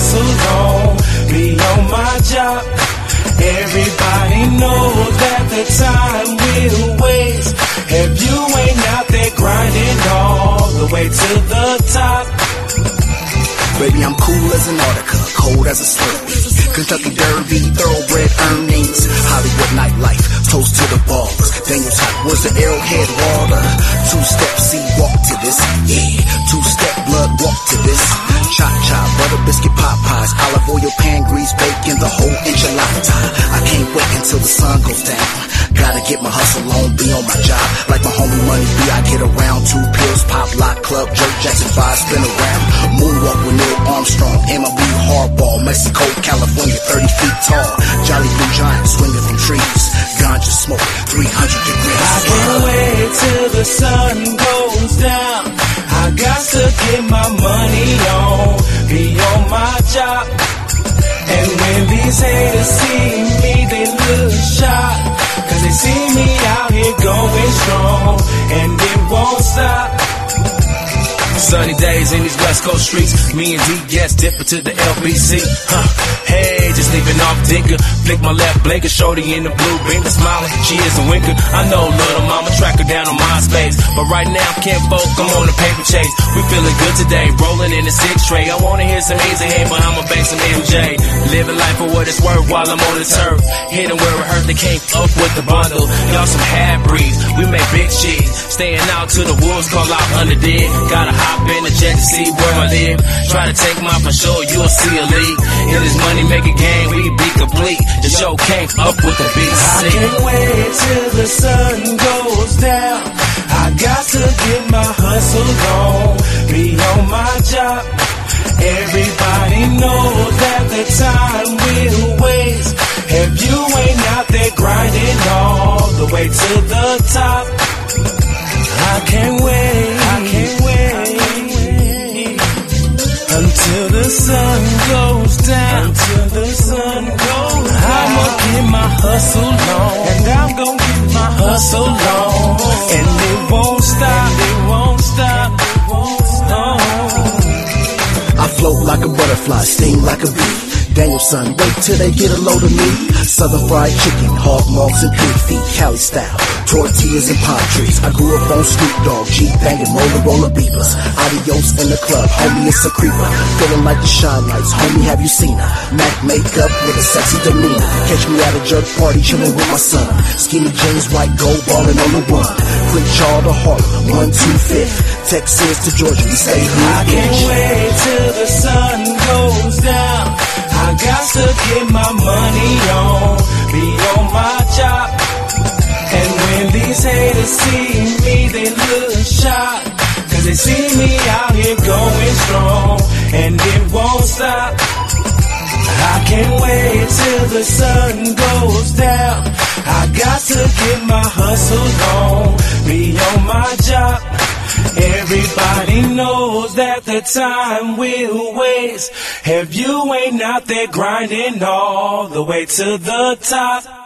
hustle on, be on my job. Everybody knows that the time will waste if you ain't out there grinding all the way to the top. Baby, I'm cool as an Antarctica, cold as a Slurpee. Kentucky Derby, thoroughbred earnings, Hollywood nightlife, toast to the ballers. Daniel's hot, where's the Arrowhead water? Two-step, see, walk to this, yeah. Two-step, blood, walk to this. Cha-cha, butter biscuit, pot pies, olive oil, pan grease, bacon, the whole enchilada. I can't wait until the sun goes down. Gotta get my hustle on, be on my job. Like my homie Money B, I get around. 2 pills, pop, lock, club, Jerk Jackson 5, spin around. Moonwalk with Neil Armstrong, MLB hardball, Mexico, California, 30 feet tall. Jolly Blue Giant, swinging from trees. Ganja smoke, 300 degrees. I can't wait till the sun goes down. I got to get my money on, be on my job. And when these haters see me, they look shocked, 'cause they see me out here going strong, and it won't stop. Sunny days in these West Coast streets, me and D gets dipping to the LBC. Hey, just leaving off Dinker. Flick my left blinker, shorty in the blue beamer, smiling. She is a winker. I know little mama, track her down on MySpace. But right now, can't folk, I'm on a paper chase. We feeling good today, rolling in the 6 tray. I wanna hear some easy head, but I'ma bang some MJ. Living life for what it's worth while I'm on the turf. Hitting where it hurt, they came up with the bundle. Y'all some half-breeds, we make big cheese. Staying out till the wolves call out under dead. Gotta hop in the jet to see where I live. Try to take mine for sure, you'll see a league. In this money making game, we be complete. The show came up with the big I C. can't wait till the sun goes down. I got to get my hustle on, be on my job. Everybody knows that the time will waste if you ain't out there grinding all the way to the top. I can't wait, until the sun goes down, until the sun goes down. I'ma get my hustle on, and I'm gon' get my hustle on, and it won't stop, it won't stop, it won't stop. I float like a butterfly, sting like a bee. Danielson, wait till they get a load of me. Southern fried chicken, hog mogs and pig feet, Cali style, tortillas and palm trees. I grew up on Snoop Dogg, G-banging, roller beavers. Adios in the club, homie, it's a creeper. Feeling like the shine lights, homie, have you seen her? Mac makeup with a sexy demeanor. Catch me at a jerk party, chillin' with my son. Skinny jeans, white gold, ballin' on the run. Quick Charl to Harlem, 125th. Texas to Georgia, we stay here. I can't wait till the sun goes down. I got to get my money on, be on my job. And when these haters see me, they look shocked, 'cause they see me out here going strong, and it won't stop. I can't wait till the sun goes down. I got to get my hustle on, be on my job. Everybody knows that the time will waste if you ain't out there grinding all the way to the top.